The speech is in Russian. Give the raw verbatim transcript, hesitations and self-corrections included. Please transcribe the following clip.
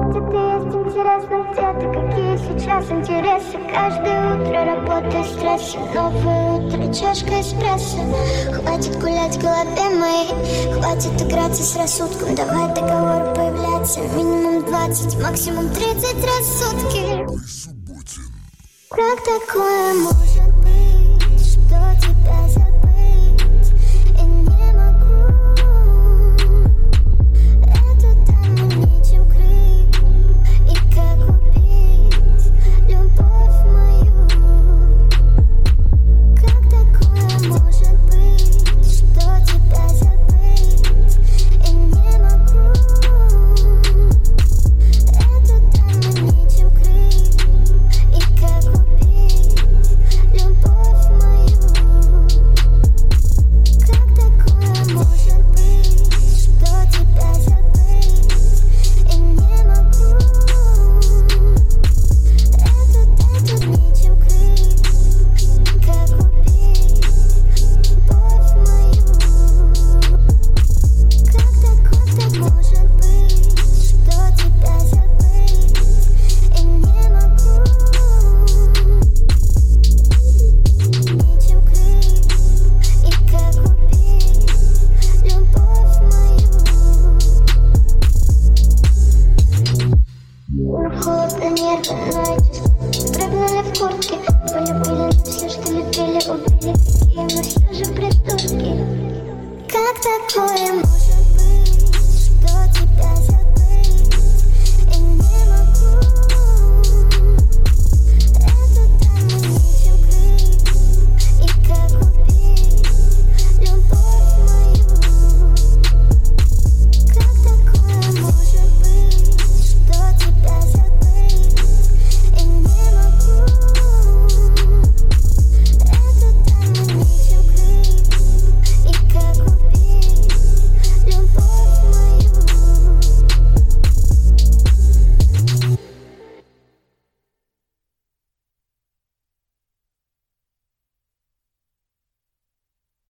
где ты есть, интересно, где ты, какие сейчас интересы. Каждое утро работа, стресс, новое утро, чашка эспрессо. Хватит гулять в голове моей, хватит играться с рассудком. Давай договор появляться минимум двадцать, максимум тридцать раз в сутки. Как такое может?